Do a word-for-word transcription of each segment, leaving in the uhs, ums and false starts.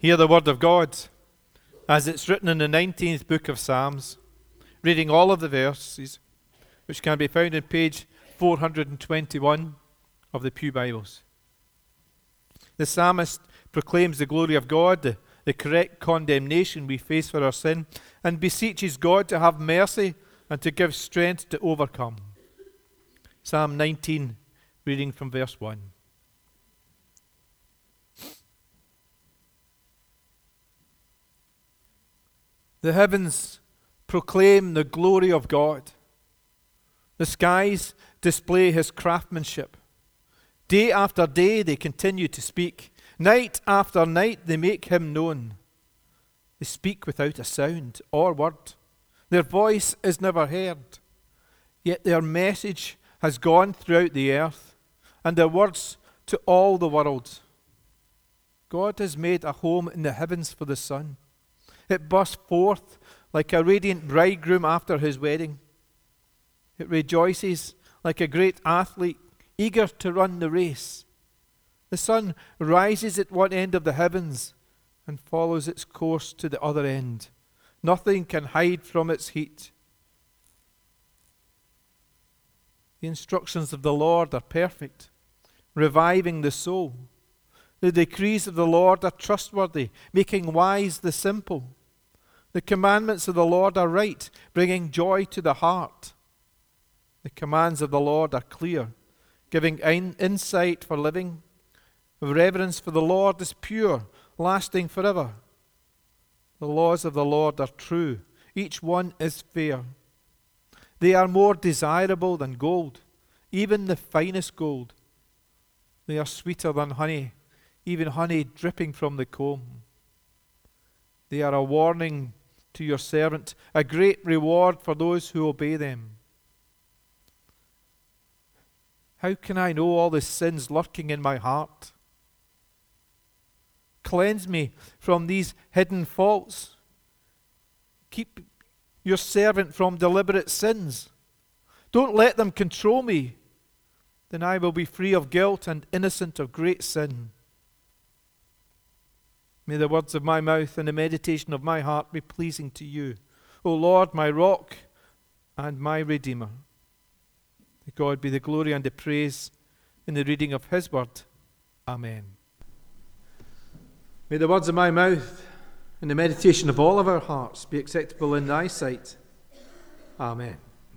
Hear the word of God as it's written in the nineteenth book of Psalms, reading all of the verses, which can be found in page four hundred twenty-one of the Pew Bibles. The psalmist proclaims the glory of God, the, the correct condemnation we face for our sin, and beseeches God to have mercy and to give strength to overcome. Psalm nineteen, reading from verse one. The heavens proclaim the glory of God. The skies display his craftsmanship. Day after day they continue to speak. Night after night they make him known. They speak without a sound or word. Their voice is never heard. Yet their message has gone throughout the earth, and their words to all the world. God has made a home in the heavens for the sun. It bursts forth like a radiant bridegroom after his wedding. It rejoices like a great athlete eager to run the race. The sun rises at one end of the heavens and follows its course to the other end. Nothing can hide from its heat. The instructions of the Lord are perfect, reviving the soul. The decrees of the Lord are trustworthy, making wise the simple. The commandments of the Lord are right, bringing joy to the heart. The commands of the Lord are clear, giving in- insight for living. Reverence for the Lord is pure, lasting forever. The laws of the Lord are true, each one is fair. They are more desirable than gold, even the finest gold. They are sweeter than honey, even honey dripping from the comb. They are a warning to your servant, a great reward for those who obey them. How can I know all the sins lurking in my heart? Cleanse me from these hidden faults. Keep your servant from deliberate sins. Don't let them control me. Then I will be free of guilt and innocent of great sin. May the words of my mouth and the meditation of my heart be pleasing to you, O Lord, my rock and my redeemer. To God be the glory and the praise in the reading of his word. Amen. May the words of my mouth and the meditation of all of our hearts be acceptable in thy sight. Amen.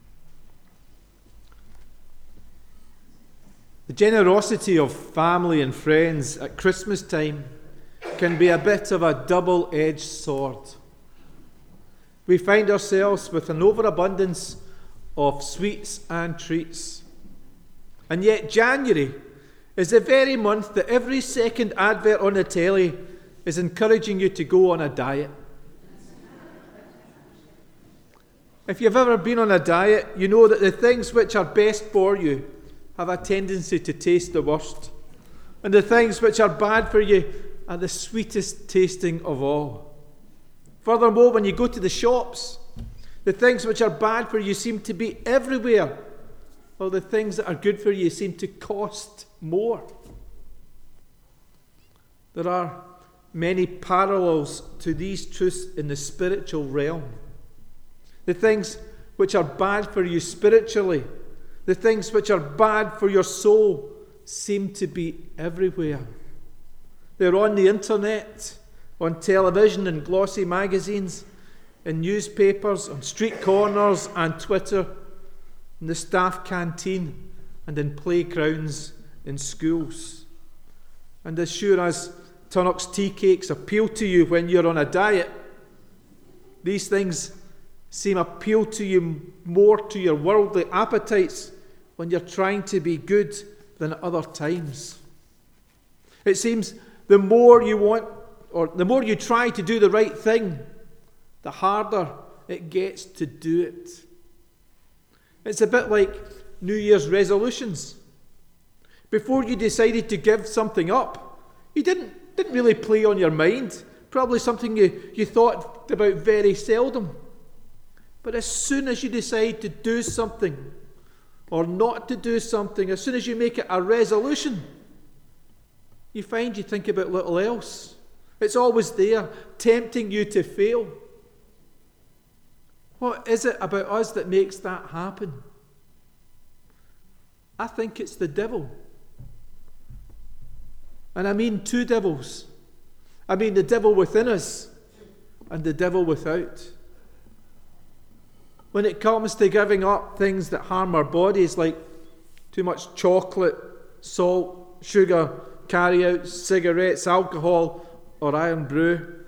The generosity of family and friends at Christmas time can be a bit of a double-edged sword. We find ourselves with an overabundance of sweets and treats. And yet January is the very month that every second advert on the telly is encouraging you to go on a diet. If you've ever been on a diet, you know that the things which are best for you have a tendency to taste the worst. And the things which are bad for you are the sweetest tasting of all. Furthermore, when you go to the shops, the things which are bad for you seem to be everywhere, while the things that are good for you seem to cost more. There are many parallels to these truths in the spiritual realm. The things which are bad for you spiritually, the things which are bad for your soul, seem to be everywhere. They're on the internet, on television and glossy magazines, in newspapers, on street corners and Twitter, in the staff canteen and in playgrounds in schools. And as sure as Tunnock's tea cakes appeal to you when you're on a diet, these things seem appeal to you more to your worldly appetites when you're trying to be good than at other times. It seems the more you want, or the more you try to do the right thing, the harder it gets to do it. It's a bit like New Year's resolutions. Before you decided to give something up, you didn't, didn't really play on your mind. Probably something you, you thought about very seldom. But as soon as you decide to do something, or not to do something, as soon as you make it a resolution, you find you think about little else. It's always there, tempting you to fail. What is it about us that makes that happen? I think it's the devil. And I mean two devils. I mean the devil within us and the devil without. When it comes to giving up things that harm our bodies, like too much chocolate, salt, sugar, carry-outs, cigarettes, alcohol, or iron brew,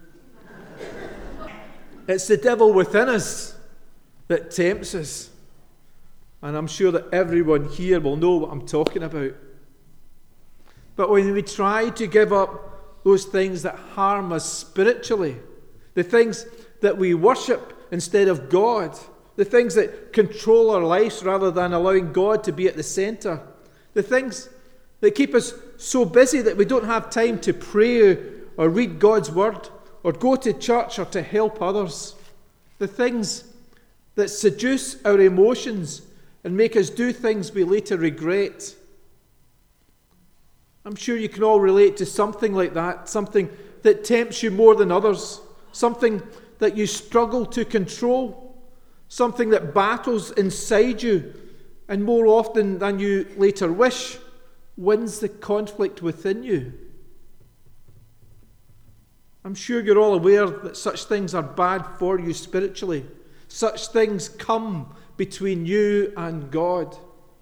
it's the devil within us that tempts us. And I'm sure that everyone here will know what I'm talking about. But when we try to give up those things that harm us spiritually, the things that we worship instead of God, the things that control our lives rather than allowing God to be at the centre, the things that keep us so busy that we don't have time to pray or read God's word or go to church or to help others, the things that seduce our emotions and make us do things we later regret. I'm sure you can all relate to something like that, something that tempts you more than others, something that you struggle to control, something that battles inside you, and more often than you later wish, wins the conflict within you. I'm sure you're all aware that such things are bad for you spiritually. Such things come between you and God.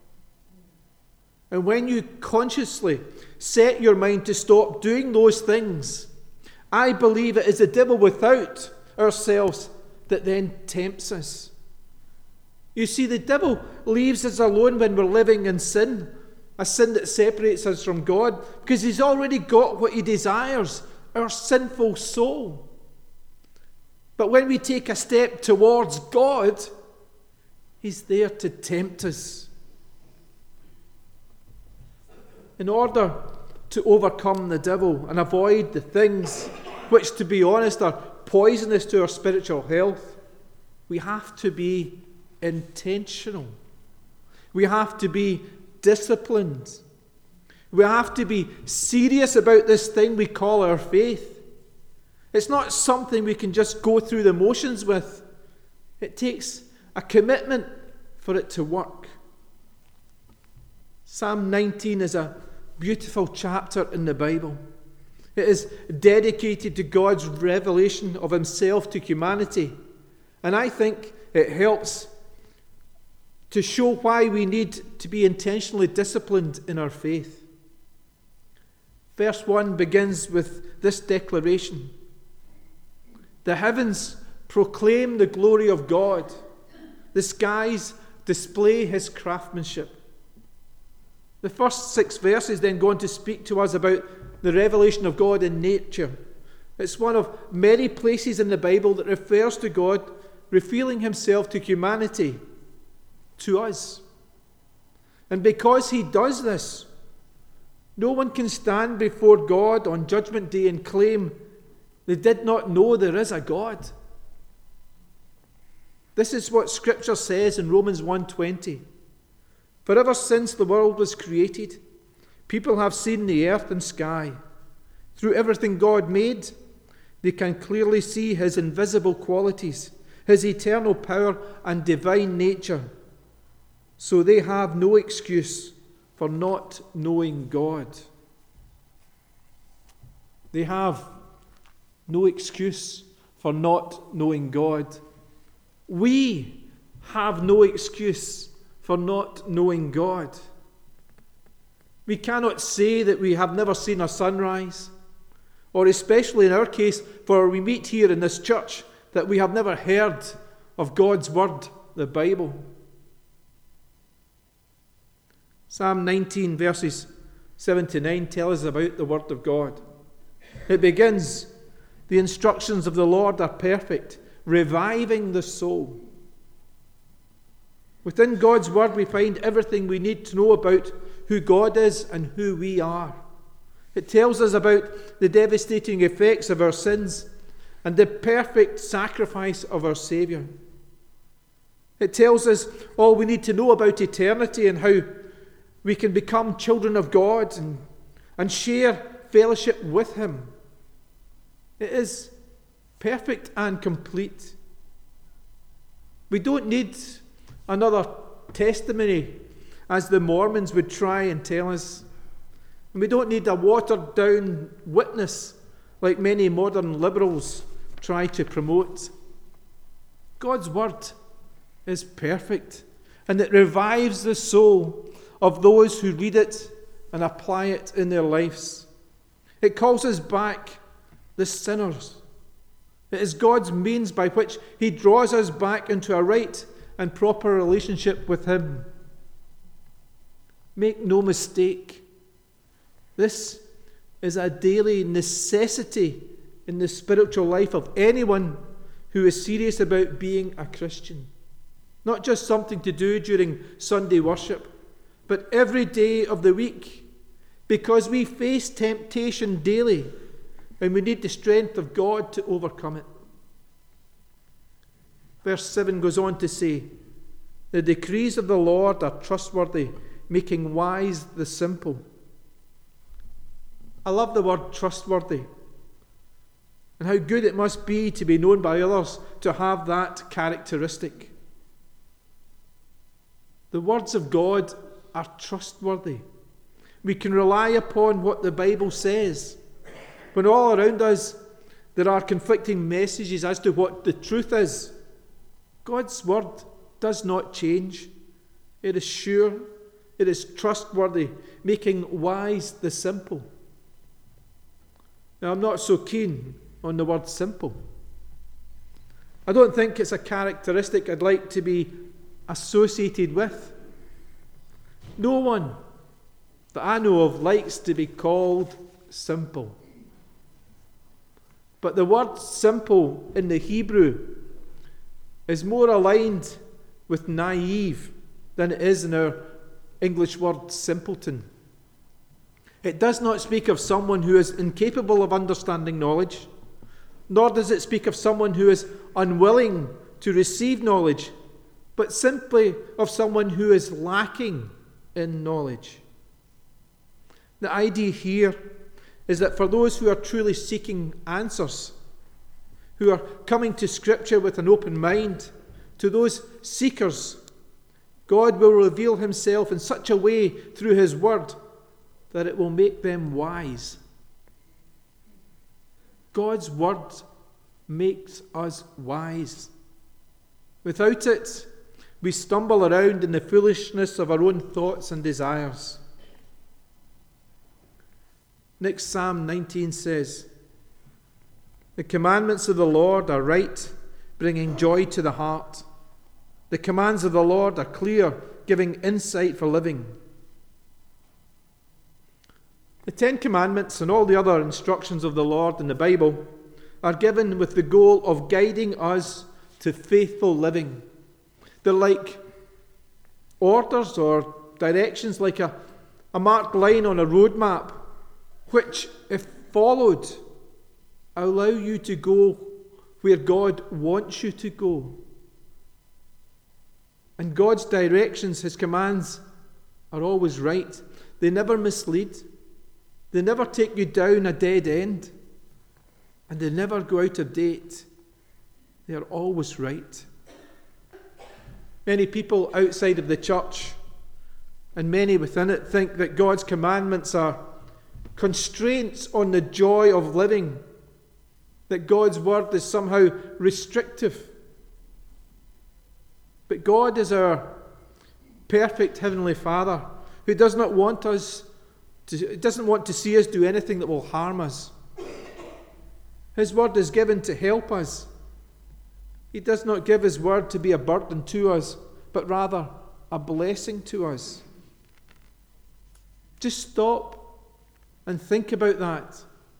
And when you consciously set your mind to stop doing those things, I believe it is the devil without ourselves that then tempts us. You see, the devil leaves us alone when we're living in sin, a sin that separates us from God, because he's already got what he desires, our sinful soul. But when we take a step towards God, he's there to tempt us. In order to overcome the devil and avoid the things which, to be honest, are poisonous to our spiritual health, we have to be intentional. We have to be disciplined. We have to be serious about this thing we call our faith. It's not something we can just go through the motions with. It takes a commitment for it to work. Psalm nineteen is a beautiful chapter in the Bible. It is dedicated to God's revelation of himself to humanity. And I think it helps to show why we need to be intentionally disciplined in our faith. Verse one begins with this declaration: the heavens proclaim the glory of God. The skies display his craftsmanship. The first six verses then go on to speak to us about the revelation of God in nature. It's one of many places in the Bible that refers to God revealing himself to humanity, to us. And because he does this, no one can stand before God on Judgment Day and claim they did not know there is a God. This is what Scripture says in Romans one twenty. For ever since the world was created, people have seen the earth and sky. Through everything God made, they can clearly see his invisible qualities, his eternal power and divine nature. So they have no excuse for not knowing God. They have no excuse for not knowing God. We have no excuse for not knowing God. We cannot say that we have never seen a sunrise, or especially in our case, for we meet here in this church, that we have never heard of God's word, the Bible. Psalm nineteen verses seven to nine tell us about the word of God. It begins, the instructions of the Lord are perfect, reviving the soul. Within God's word we find everything we need to know about who God is and who we are. It tells us about the devastating effects of our sins and the perfect sacrifice of our Saviour. It tells us all we need to know about eternity and how we can become children of God and, and share fellowship with him. It is perfect and complete. We don't need another testimony, as the Mormons would try and tell us. And we don't need a watered-down witness like many modern liberals try to promote. God's word is perfect, and it revives the soul of those who read it and apply it in their lives. It calls us back the sinners. It is God's means by which he draws us back into a right and proper relationship with him. Make no mistake, this is a daily necessity in the spiritual life of anyone who is serious about being a Christian. Not just something to do during Sunday worship, but every day of the week, because we face temptation daily and we need the strength of God to overcome it. Verse seven goes on to say, "The decrees of the Lord are trustworthy, making wise the simple." I love the word trustworthy, and how good it must be to be known by others to have that characteristic. The words of God are trustworthy. We can rely upon what the Bible says. When all around us there are conflicting messages as to what the truth is, God's word does not change. It is sure, it is trustworthy, making wise the simple. Now, I'm not so keen on the word simple. I don't think it's a characteristic I'd like to be associated with. No one that I know of likes to be called simple. But the word simple in the Hebrew is more aligned with naive than it is in our English word simpleton. It does not speak of someone who is incapable of understanding knowledge, nor does it speak of someone who is unwilling to receive knowledge, but simply of someone who is lacking in knowledge. The idea here is that for those who are truly seeking answers, who are coming to Scripture with an open mind, to those seekers, God will reveal himself in such a way through his word that it will make them wise. God's word makes us wise. Without it, we stumble around in the foolishness of our own thoughts and desires. Next, Psalm nineteen says, "The commandments of the Lord are right, bringing joy to the heart. The commands of the Lord are clear, giving insight for living." The Ten Commandments and all the other instructions of the Lord in the Bible are given with the goal of guiding us to faithful living. They're like orders or directions, like a, a marked line on a road map, which, if followed, allow you to go where God wants you to go. And God's directions, his commands, are always right. They never mislead. They never take you down a dead end. And they never go out of date. They are always right. Many people outside of the church, and many within it, think that God's commandments are constraints on the joy of living, that God's word is somehow restrictive. But God is our perfect Heavenly Father, who does not want us to, doesn't want to see us do anything that will harm us. His word is given to help us. He does not give his word to be a burden to us, but rather a blessing to us. Just stop and think about that.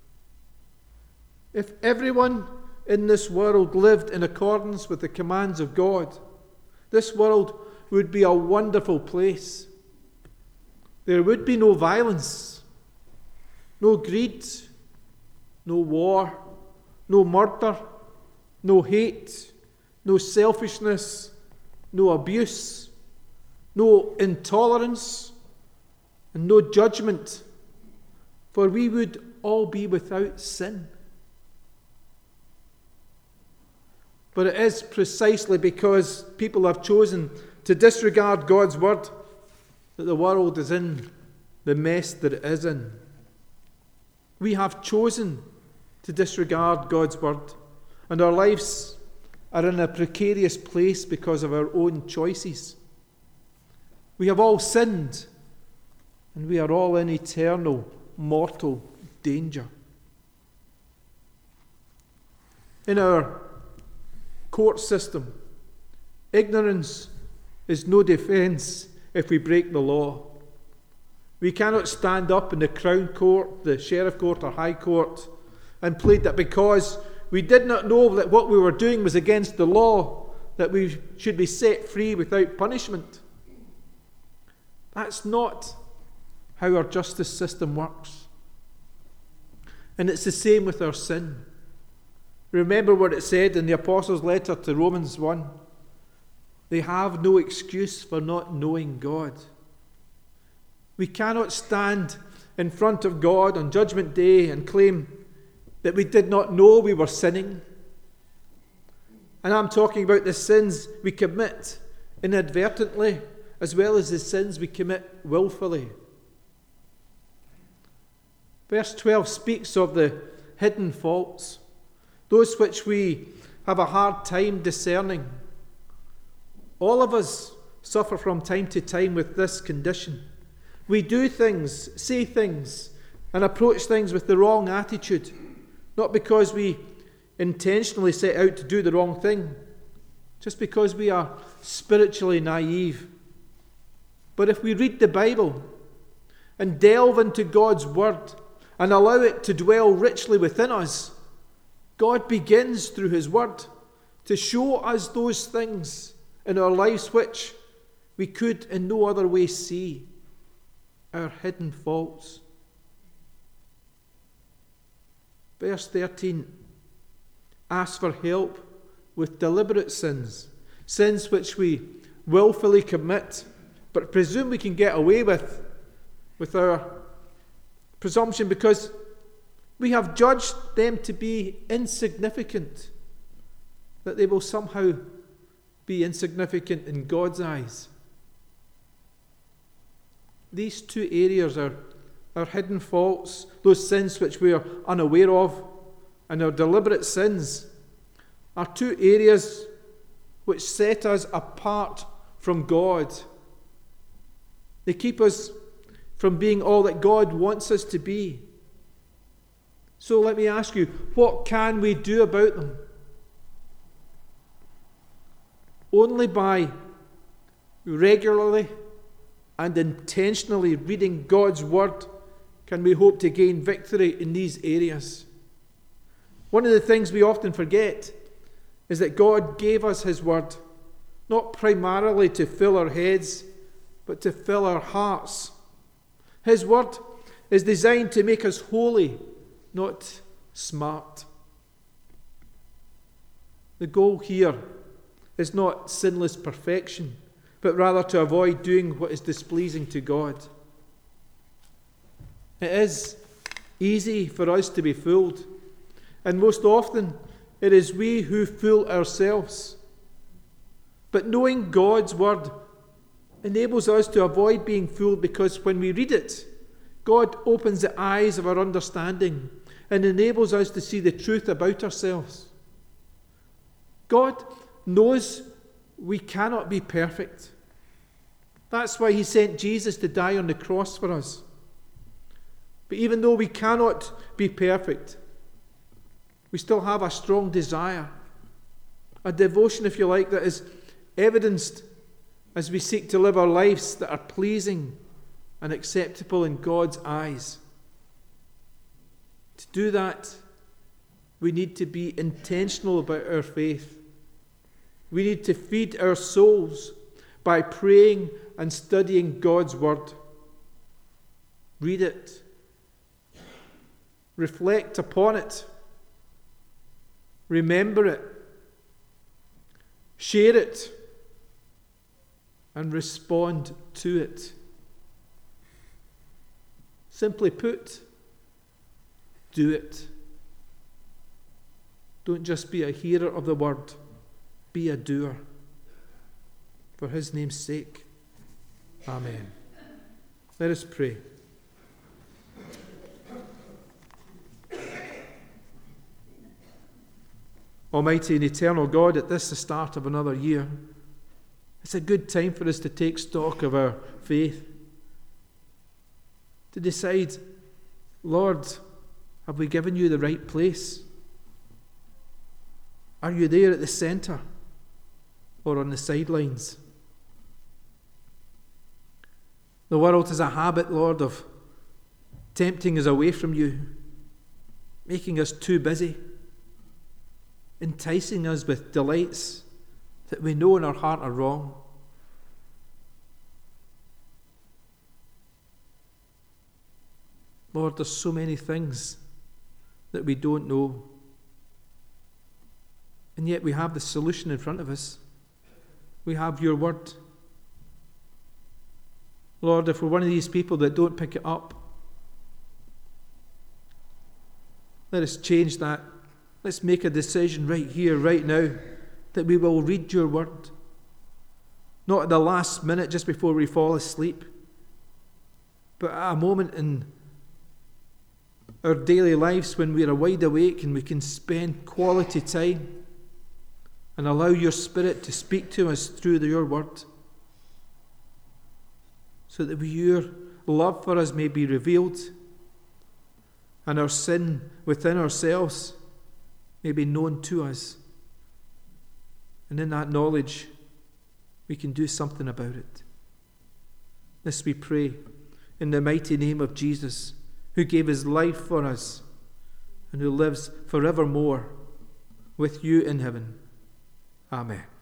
If everyone in this world lived in accordance with the commands of God, this world would be a wonderful place. There would be no violence, no greed, no war, no murder, no hate, no selfishness, no abuse, no intolerance, and no judgment, for we would all be without sin. But it is precisely because people have chosen to disregard God's word that the world is in the mess that it is in. We have chosen to disregard God's word, and our lives are in a precarious place because of our own choices. We have all sinned, and we are all in eternal, mortal danger. In our court system, ignorance is no defence if we break the law. We cannot stand up in the Crown Court, the Sheriff Court or High Court and plead that because we did not know that what we were doing was against the law, that we should be set free without punishment. That's not how our justice system works. And it's the same with our sin. Remember what it said in the Apostles' letter to Romans one. They have no excuse for not knowing God. We cannot stand in front of God on Judgment Day and claim that we did not know we were sinning. And I'm talking about the sins we commit inadvertently as well as the sins we commit willfully. Verse twelve speaks of the hidden faults, those which we have a hard time discerning. All of us suffer from time to time with this condition. We do things, say things, and approach things with the wrong attitude, not because we intentionally set out to do the wrong thing, just because we are spiritually naive. But if we read the Bible and delve into God's word and allow it to dwell richly within us, God begins through his word to show us those things in our lives which we could in no other way see, our hidden faults. Verse thirteen asks for help with deliberate sins, sins which we willfully commit, but presume we can get away with, with our presumption because we have judged them to be insignificant, that they will somehow be insignificant in God's eyes. These two areas are our hidden faults, those sins which we are unaware of, and our deliberate sins are two areas which set us apart from God. They keep us from being all that God wants us to be. So let me ask you, what can we do about them? Only by regularly and intentionally reading God's word can we hope to gain victory in these areas. One of the things we often forget is that God gave us his word, not primarily to fill our heads, but to fill our hearts. His word is designed to make us holy, not smart. The goal here is not sinless perfection, but rather to avoid doing what is displeasing to God. It is easy for us to be fooled, and most often it is we who fool ourselves. But knowing God's word enables us to avoid being fooled, because when we read it, God opens the eyes of our understanding and enables us to see the truth about ourselves. God knows we cannot be perfect. That's why he sent Jesus to die on the cross for us. But even though we cannot be perfect, we still have a strong desire, a devotion, if you like, that is evidenced as we seek to live our lives that are pleasing and acceptable in God's eyes. To do that, we need to be intentional about our faith. We need to feed our souls by praying and studying God's word. Read it. Reflect upon it. Remember it. Share it. And respond to it. Simply put, do it. Don't just be a hearer of the word, be a doer. For his name's sake. Amen. Let us pray. Almighty and eternal God, at this the start of another year, it's a good time for us to take stock of our faith, to decide, Lord, have we given you the right place? Are you there at the centre or on the sidelines? The world has a habit, Lord, of tempting us away from you, making us too busy, enticing us with delights that we know in our heart are wrong. Lord, there's so many things that we don't know. And yet we have the solution in front of us. We have your word. Lord, if we're one of these people that don't pick it up, let us change that. Let's make a decision right here, right now, that we will read your word. Not at the last minute just before we fall asleep, but at a moment in our daily lives when we are wide awake and we can spend quality time and allow your Spirit to speak to us through your word, so that your love for us may be revealed and our sin within ourselves may be known to us. And in that knowledge, we can do something about it. This we pray in the mighty name of Jesus, who gave his life for us and who lives forevermore with you in heaven. Amen.